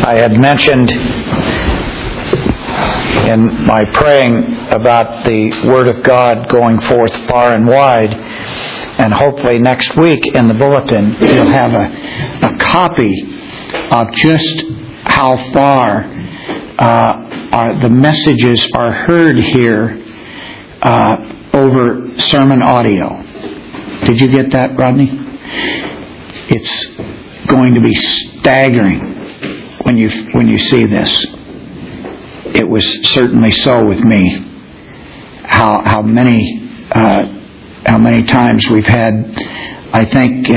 I had mentioned in my praying about the Word of God going forth far and wide, and hopefully next week in the bulletin you'll have a copy of just how far the messages are heard here over sermon audio. Did you get that, Rodney? It's going to be staggering when you see this. It was certainly so with me. How many times we've had, I think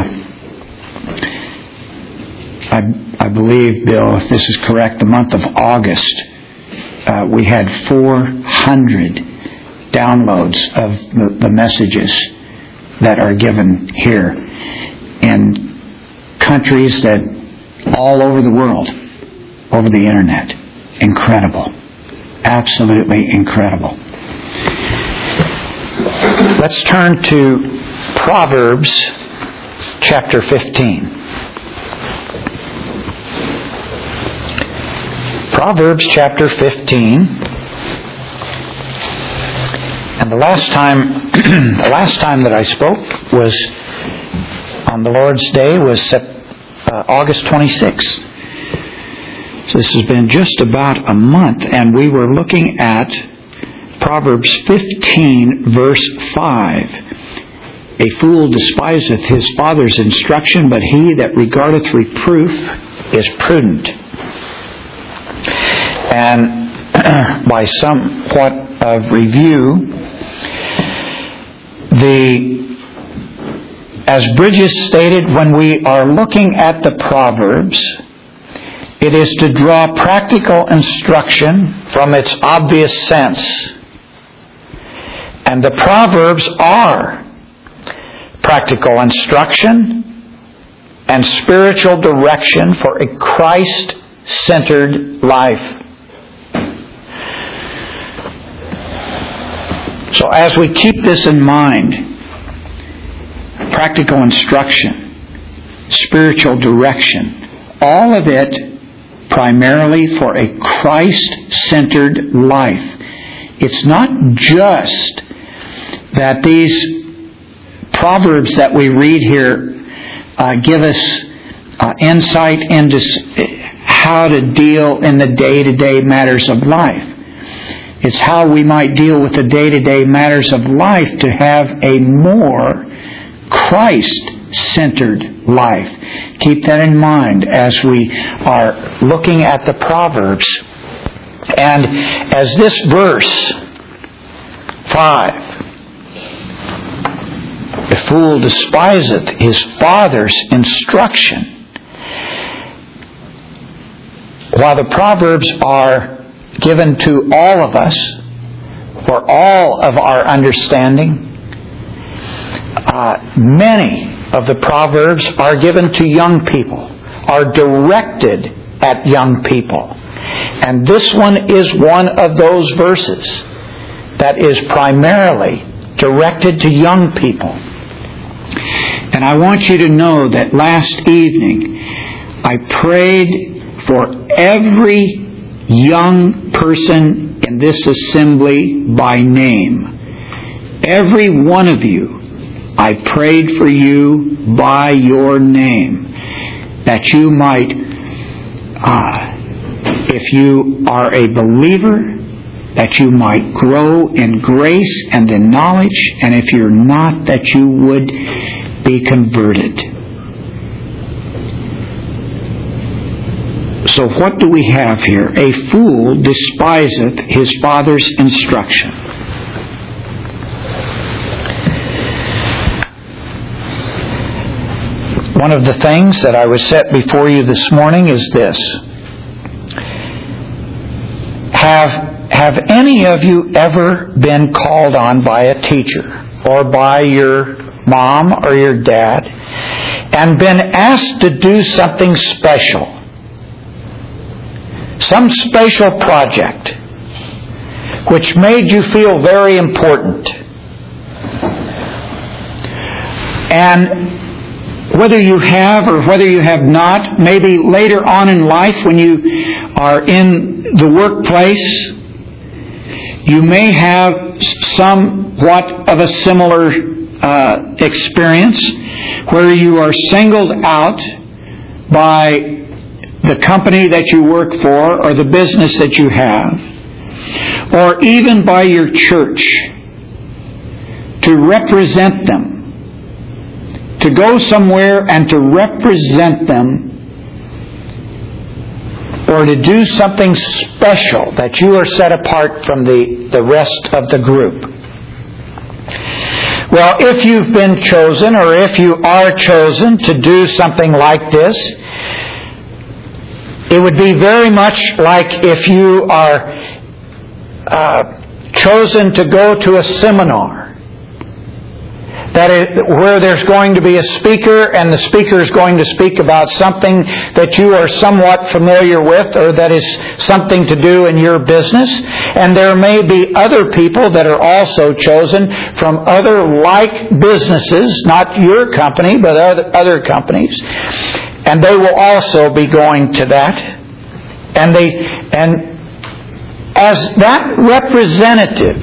I believe, Bill, if this is correct, the month of August, we had 400 downloads of the messages that are given here in countries that all over the world, over the internet. Incredible. Absolutely incredible. Let's turn to Proverbs chapter 15. Proverbs chapter 15. And the last time that I spoke was on the Lord's Day was August 26th. So this has been just about a month, and we were looking at Proverbs 15, verse 5. A fool despiseth his father's instruction, but he that regardeth reproof is prudent. And by somewhat of review, as Bridges stated, when we are looking at the Proverbs, it is to draw practical instruction from its obvious sense. And the Proverbs are practical instruction and spiritual direction for a Christ-centered life. So as we keep this in mind, practical instruction, spiritual direction, all of it primarily for a Christ-centered life. It's not just that these Proverbs that we read here give us insight into how to deal in the day-to-day matters of life. It's how we might deal with the day-to-day matters of life to have a more Christ-centered life. Keep that in mind as we are looking at the Proverbs. And as this verse 5, a fool despiseth his father's instruction. While the Proverbs are given to all of us for all of our understanding, many of the Proverbs are given to young people, are directed at young people. And this one is one of those verses that is primarily directed to young people. And I want you to know that last evening I prayed for every young person in this assembly by name. Every one of you, I prayed for you by your name, that you might, if you are a believer, that you might grow in grace and in knowledge, and if you're not, that you would be converted. So what do we have here? A fool despiseth his father's instruction. One of the things that I was set before you this morning is this. Have any of you ever been called on by a teacher or by your mom or your dad and been asked to do something special? Some special project which made you feel very important. And whether you have or whether you have not, maybe later on in life when you are in the workplace, you may have somewhat of a similar experience where you are singled out by the company that you work for or the business that you have, or even by your church, to represent them, to go somewhere and to represent them, or to do something special that you are set apart from the rest of the group. Well, if you've been chosen, or if you are chosen to do something like this, it would be very much like if you are chosen to go to a seminar where there's going to be a speaker, and the speaker is going to speak about something that you are somewhat familiar with, or that is something to do in your business. And there may be other people that are also chosen from other like businesses, not your company, but other companies. And they will also be going to that. And as that representative,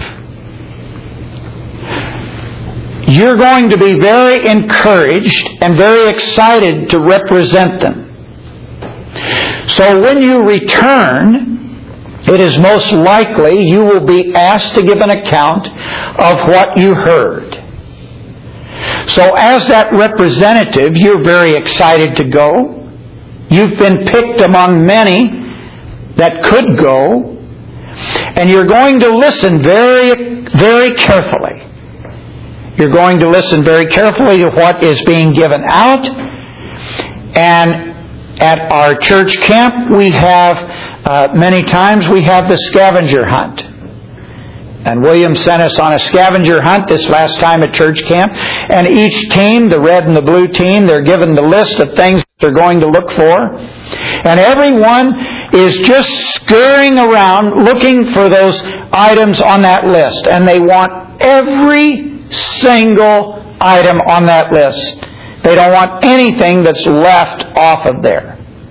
you're going to be very encouraged and very excited to represent them. So when you return, it is most likely you will be asked to give an account of what you heard. So as that representative, you're very excited to go. You've been picked among many that could go, and you're going to listen very, very carefully. You're going to listen very carefully to what is being given out. And at our church camp, we have, many times, we have the scavenger hunt. And William sent us on a scavenger hunt this last time at church camp. And each team, the red and the blue team, they're given the list of things they're going to look for. And everyone is just scurrying around looking for those items on that list. And they want every single item on that list. They don't want anything that's left off of there.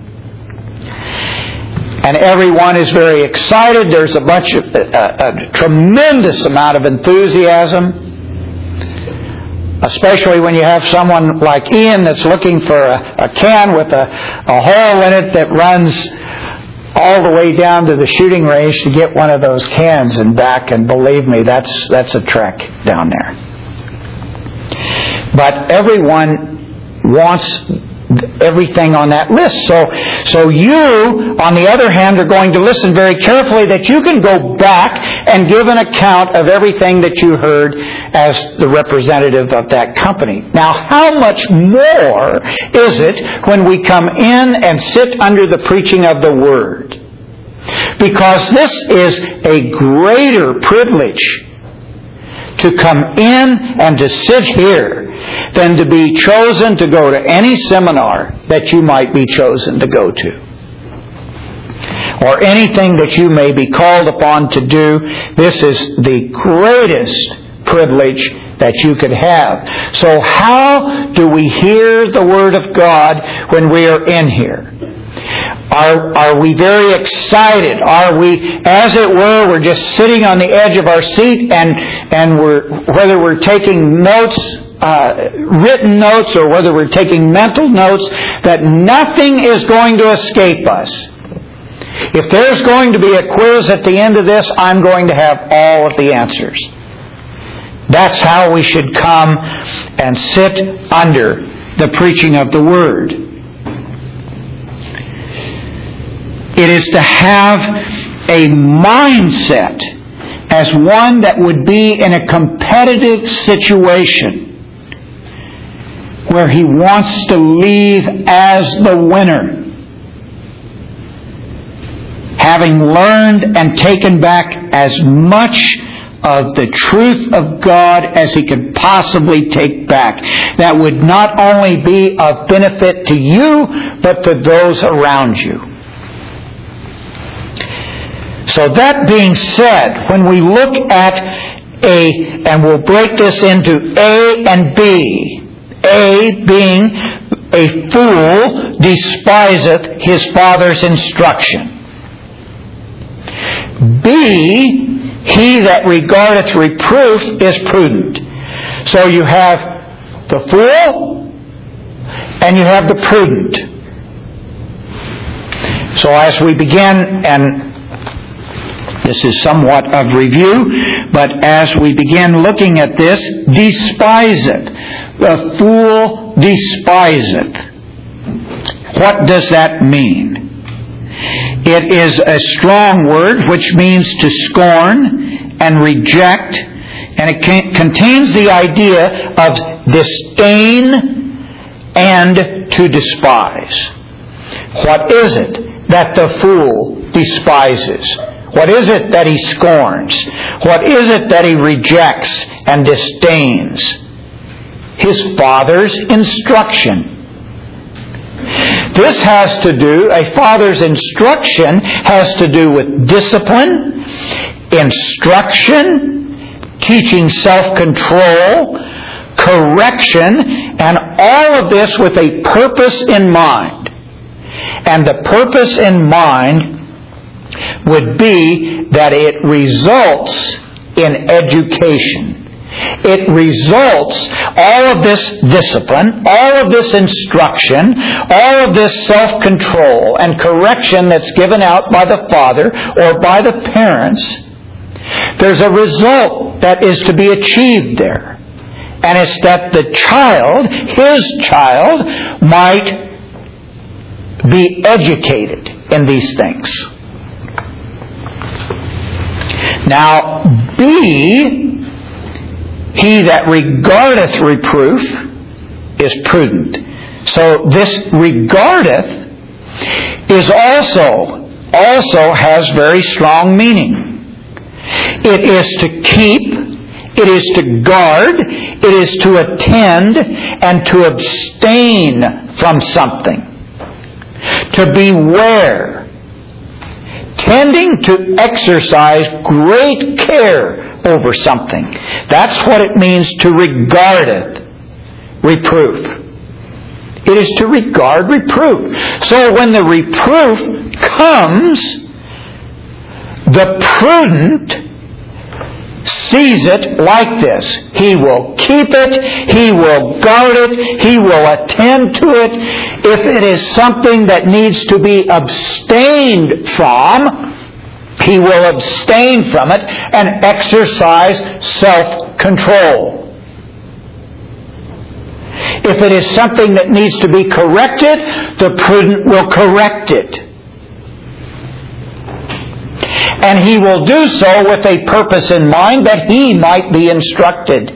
And everyone is very excited. There's a tremendous amount of enthusiasm, especially when you have someone like Ian that's looking for a can with a hole in it that runs all the way down to the shooting range to get one of those cans and back. And believe me, that's a trek down there. But everyone wants everything on that list. So you, on the other hand, are going to listen very carefully that you can go back and give an account of everything that you heard as the representative of that company. Now, how much more is it when we come in and sit under the preaching of the Word? Because this is a greater privilege to come in and to sit here than to be chosen to go to any seminar that you might be chosen to go to, or anything that you may be called upon to do. This is the greatest privilege that you could have. So how do we hear the Word of God when we are in here? Are we very excited? Are we, as it were, we're just sitting on the edge of our seat, and whether we're taking notes, written notes, or whether we're taking mental notes, that nothing is going to escape us. If there's going to be a quiz at the end of this, I'm going to have all of the answers. That's how we should come and sit under the preaching of the Word. It is to have a mindset as one that would be in a competitive situation where he wants to leave as the winner, having learned and taken back as much of the truth of God as he could possibly take back. That would not only be of benefit to you, but to those around you. So that being said, when we look at and we'll break this into A and B, A being A fool despiseth his father's instruction. B, he that regardeth reproof is prudent. So you have the fool and you have the prudent. So as we begin, and this is somewhat of review, but as we begin looking at this, despiseth. The fool despiseth. What does that mean? It is a strong word which means to scorn and reject, and it contains the idea of disdain and to despise. What is it that the fool despises? What is it that he scorns? What is it that he rejects and disdains? His father's instruction. This has to do, a father's instruction has to do with discipline, instruction, teaching self-control, correction, and all of this with a purpose in mind. And the purpose in mind would be that it results in education. It results, all of this discipline, all of this instruction, all of this self-control and correction that's given out by the father or by the parents, there's a result that is to be achieved there. And it's that the child, his child, might be educated in these things. Now, B, he that regardeth reproof is prudent. So this regardeth is also has very strong meaning. It is to keep, it is to guard, it is to attend, and to abstain from something. To beware. Tending to exercise great care over something. That's what it means to regardeth reproof. It is to regard reproof. So when the reproof comes, the prudent sees it like this. He will keep it, he will guard it, he will attend to it. If it is something that needs to be abstained from, he will abstain from it and exercise self-control. If it is something that needs to be corrected, the prudent will correct it. And he will do so with a purpose in mind that he might be instructed.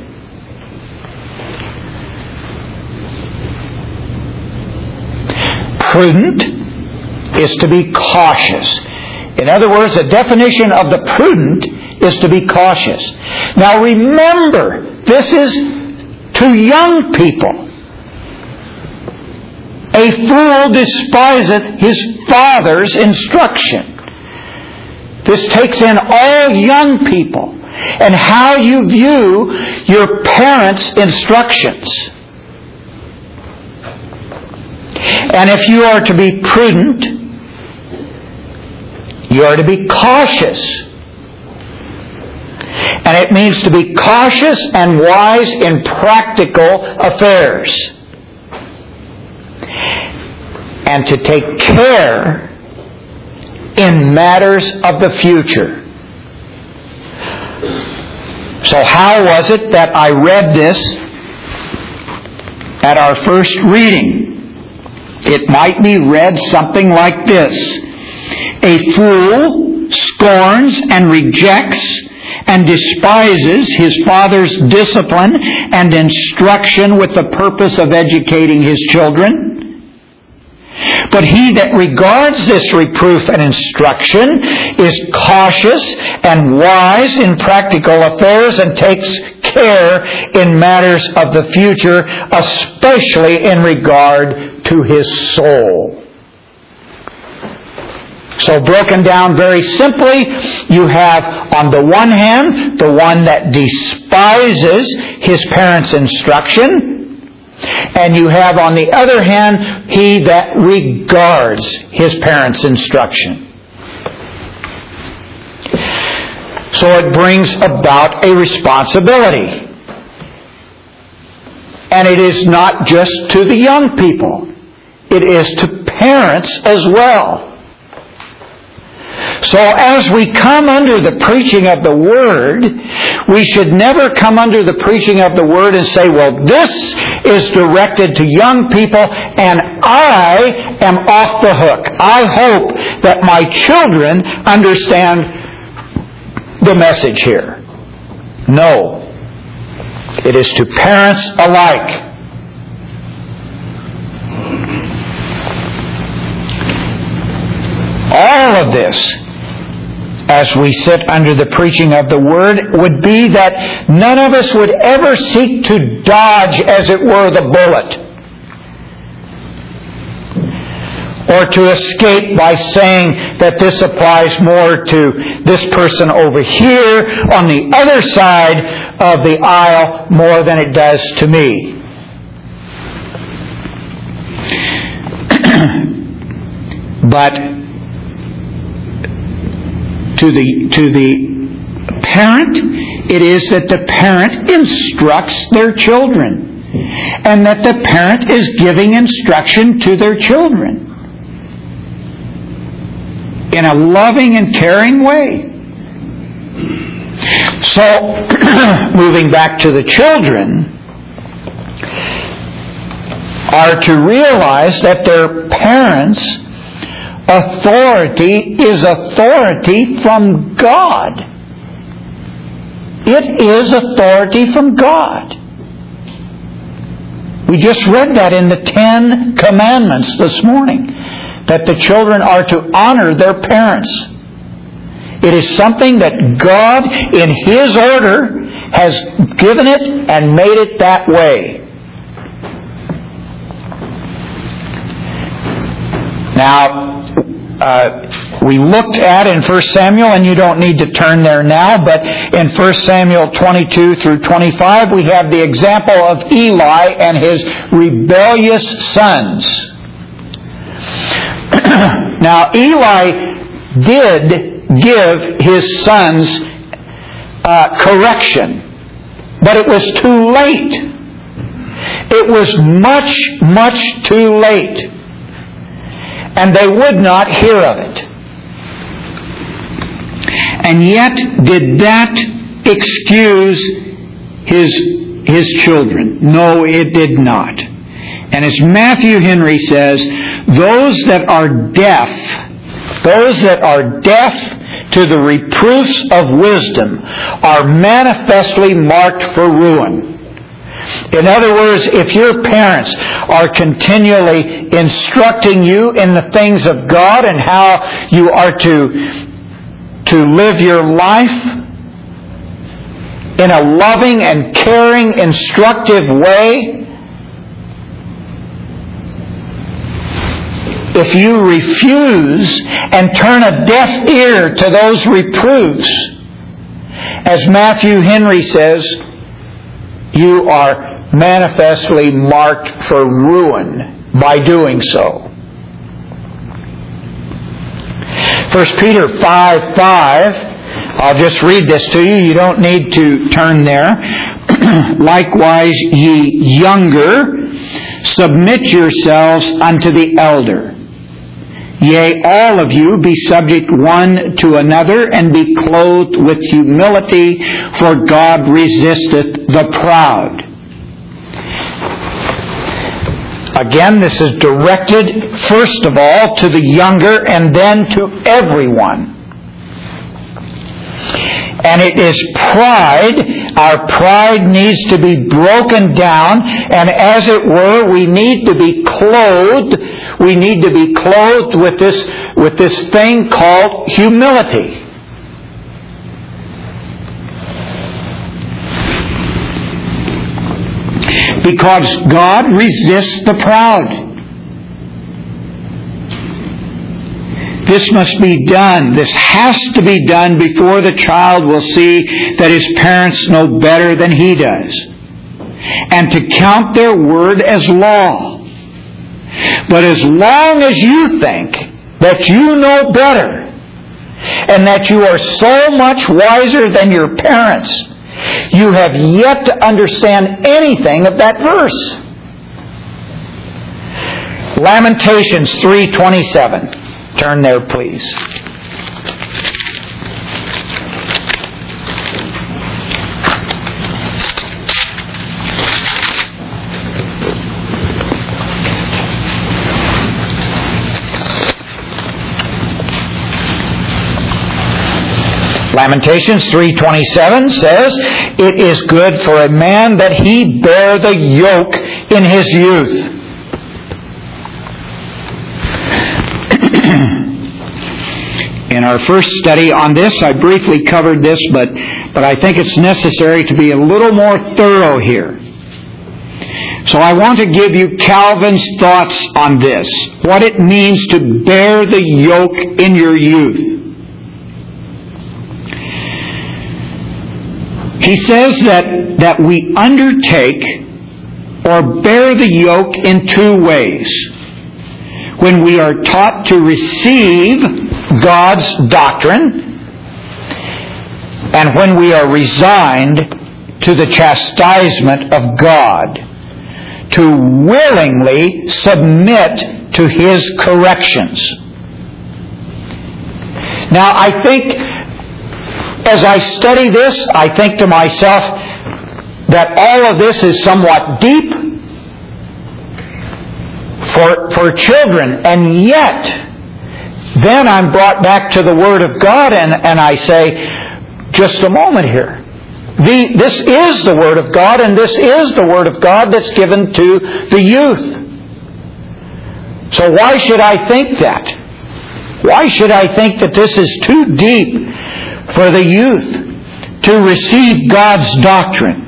Prudent is to be cautious. In other words, the definition of the prudent is to be cautious. Now remember, this is to young people. A fool despiseth his father's instruction. This takes in all young people and how you view your parents' instructions. And if you are to be prudent, you are to be cautious. And it means to be cautious and wise in practical affairs. And to take care in matters of the future. So how was it that I read this at our first reading? It might be read something like this. A fool scorns and rejects and despises his father's discipline and instruction with the purpose of educating his children. But he that regards this reproof and instruction is cautious and wise in practical affairs and takes care in matters of the future, especially in regard to his soul. So broken down very simply, you have on the one hand the one that despises his parents' instruction, And you have, on the other hand, he that regards his parents' instruction. So it brings about a responsibility. And it is not just to the young people. It is to parents as well. So as we come under the preaching of the Word, we should never come under the preaching of the Word and say, well, this is directed to young people and I am off the hook. I hope that my children understand the message here. No. It is to parents alike. All of this, as we sit under the preaching of the Word, would be that none of us would ever seek to dodge, as it were, the bullet, or to escape by saying that this applies more to this person over here on the other side of the aisle more than it does to me. But to the parent, it is that the parent instructs their children, and that the parent is giving instruction to their children in a loving and caring way. So, moving back to the children, are to realize that their parents' authority is authority from God. It is authority from God. We just read that in the 10 Commandments this morning, that the children are to honor their parents. It is something that God, in His order, has given it and made it that way. Now, we looked at in 1 Samuel, and you don't need to turn there now, but in 1 Samuel 22 through 25, we have the example of Eli and his rebellious sons. Now, Eli did give his sons correction, but it was too late. It was much, much too late. And they would not hear of it. And yet, did that excuse his children? No, it did not. And as Matthew Henry says, those that are deaf to the reproofs of wisdom are manifestly marked for ruin. In other words, if your parents are continually instructing you in the things of God and how you are to live your life in a loving and caring, instructive way, if you refuse and turn a deaf ear to those reproofs, as Matthew Henry says, you are manifestly marked for ruin by doing so. 1 Peter 5:5, I'll just read this to you. You don't need to turn there. Likewise, ye younger, submit yourselves unto the elder. Yea, all of you be subject one to another, and be clothed with humility, for God resisteth the proud. Again, this is directed first of all to the younger and then to everyone. And it is pride. Our pride needs to be broken down, and as it were, we need to be clothed. We need to be clothed with this thing called humility. Because God resists the proud. This must be done. This has to be done before the child will see that his parents know better than he does. and to count their word as law. But as long as you think that you know better, and that you are so much wiser than your parents, you have yet to understand anything of that verse. Lamentations 3:27. Turn there, please. Lamentations 3:27 says, "It is good for a man that he bear the yoke in his youth." In our first study on this, I briefly covered this, but I think it's necessary to be a little more thorough here. So I want to give you Calvin's thoughts on this, what it means to bear the yoke in your youth. He says that we undertake or bear the yoke in two ways. When we are taught to receive God's doctrine, and when we are resigned to the chastisement of God, to willingly submit to His corrections. Now, I think, as I study this, I think to myself that all of this is somewhat deep for children, and yet then I'm brought back to the Word of God and I say, just a moment here. This is the Word of God, and this is the Word of God that's given to the youth. So why should I think that? Why should I think that this is too deep for the youth to receive God's doctrine?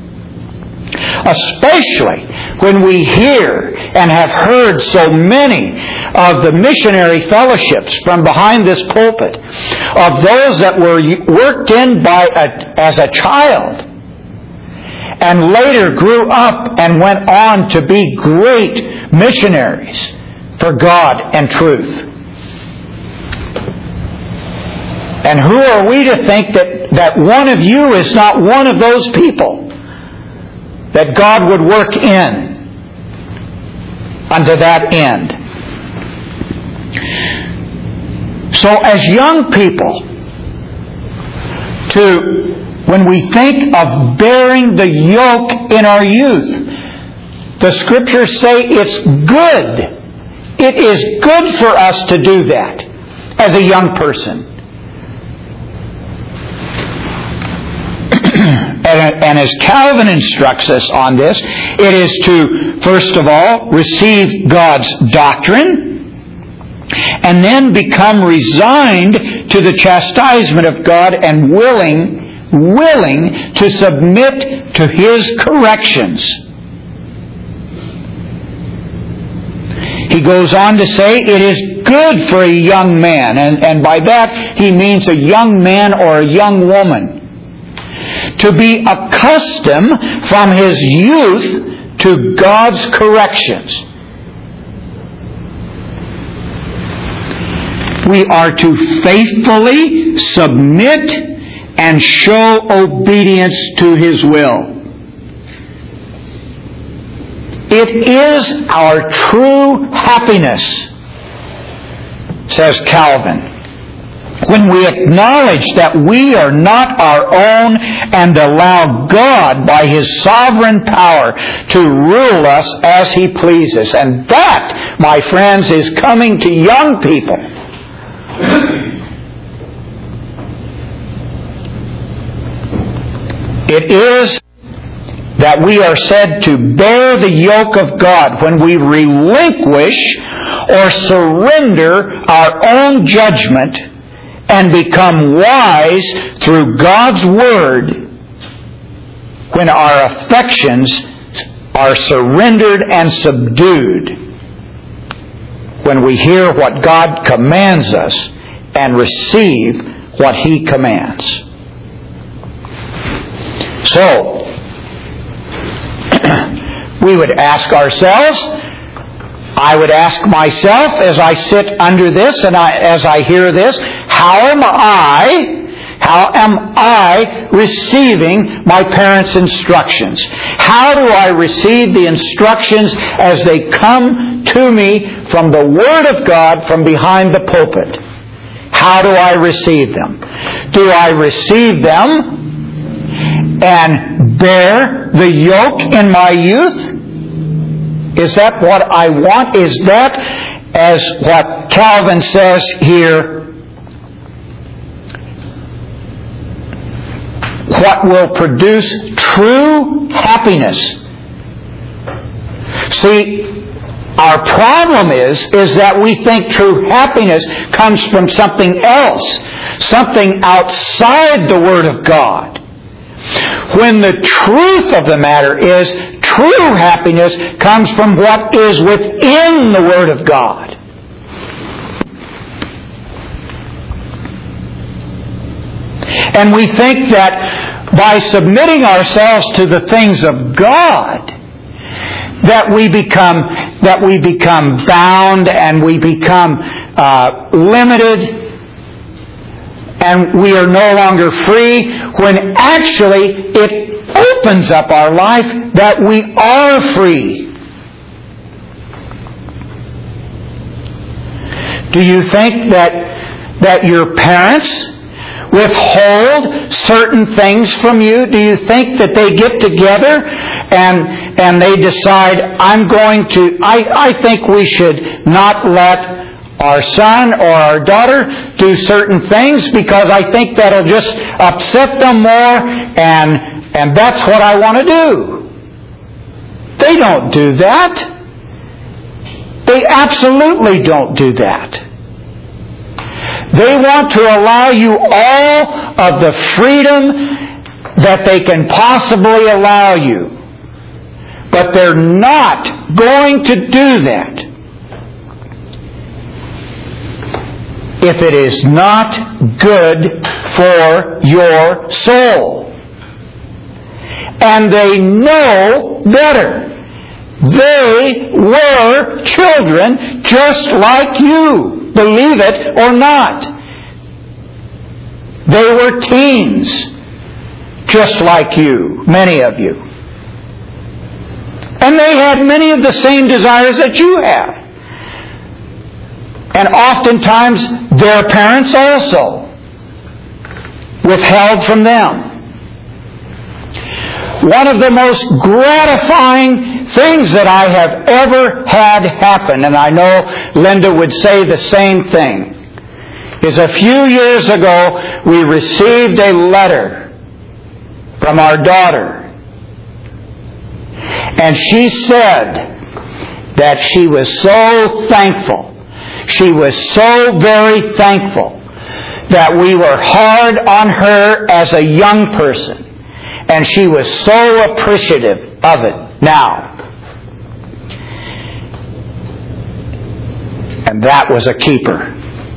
Especially when we hear and have heard so many of the missionary fellowships from behind this pulpit, of those that were worked in as a child and later grew up and went on to be great missionaries for God and truth. And who are we to think that one of you is not one of those people that God would work in unto that end? So as young people, when we think of bearing the yoke in our youth, the Scriptures say it's good. It is good for us to do that as a young person. And as Calvin instructs us on this, it is to, first of all, receive God's doctrine, and then become resigned to the chastisement of God and willing to submit to His corrections. He goes on to say, it is good for a young man, and by that he means a young man or a young woman, to be accustomed from his youth to God's corrections. We are to faithfully submit and show obedience to His will. It is our true happiness, says Calvin, when we acknowledge that we are not our own and allow God by His sovereign power to rule us as He pleases. And that, my friends, is coming to young people. It is that we are said to bear the yoke of God when we relinquish or surrender our own judgment and become wise through God's Word when our affections are surrendered and subdued, when we hear what God commands us and receive what He commands. So, We would ask ourselves, I would ask myself as I sit under this and as I hear this, how am I receiving my parents' instructions? How do I receive the instructions as they come to me from the Word of God from behind the pulpit? How do I receive them? Do I receive them and bear the yoke in my youth? Is that what I want? Is that, as what Calvin says here, what will produce true happiness? See, our problem is that we think true happiness comes from something else, something outside the Word of God. When the truth of the matter is, true happiness comes from what is within the Word of God. And we think that by submitting ourselves to the things of God, that we become bound and we become limited, and we are no longer free, when actually it opens up our life that we are free. Do you think that your parents withhold certain things from you? Do you think that they get together and they decide, I think we should not let our son or our daughter do certain things because I think that'll just upset them more, and that's what I want to do? They don't do that. They absolutely don't do that. They want to allow you all of the freedom that they can possibly allow you. But they're not going to do that if it is not good for your soul. And they know better. They were children just like you, believe it or not. They were teens just like you, many of you. And they had many of the same desires that you have. And oftentimes their parents also withheld from them. One of the most gratifying things that I have ever had happen, and I know Linda would say the same thing, is a few years ago we received a letter from our daughter. And she said that she was so thankful. She was so very thankful that we were hard on her as a young person. And she was so appreciative of it now. And that was a keeper.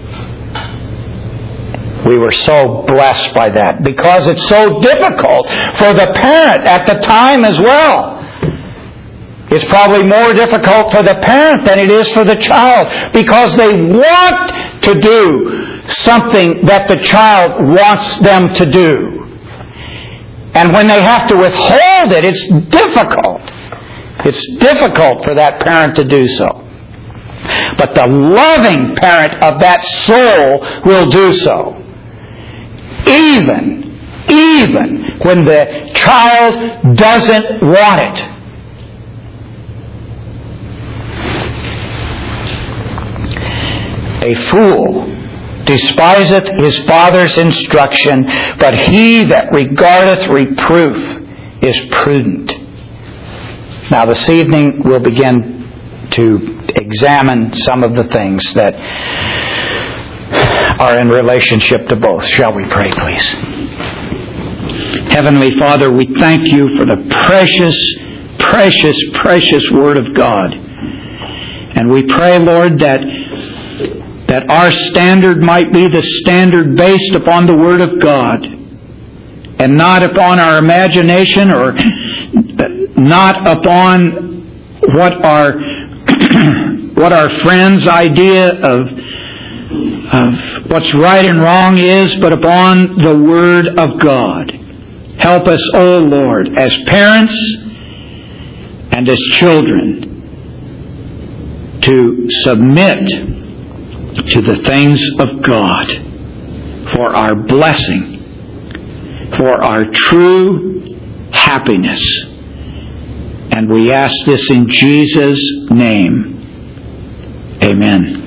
We were so blessed by that because it's so difficult for the parent at the time as well. It's probably more difficult for the parent than it is for the child because they want to do something that the child wants them to do. And when they have to withhold it, it's difficult. It's difficult for that parent to do so. But the loving parent of that soul will do so. Even when the child doesn't want it. A fool despiseth his father's instruction, but he that regardeth reproof is prudent. Now this evening we'll begin to examine some of the things that are in relationship to both. Shall we pray, please? Heavenly Father, we thank you for the precious, precious, precious Word of God. And we pray, Lord, that our standard might be the standard based upon the Word of God and not upon our imagination or not upon what our friends' idea of what's right and wrong is, but upon the Word of God. Help us, O Lord, as parents and as children, to submit to the things of God for our blessing, for our true happiness. And we ask this in Jesus' name. Amen.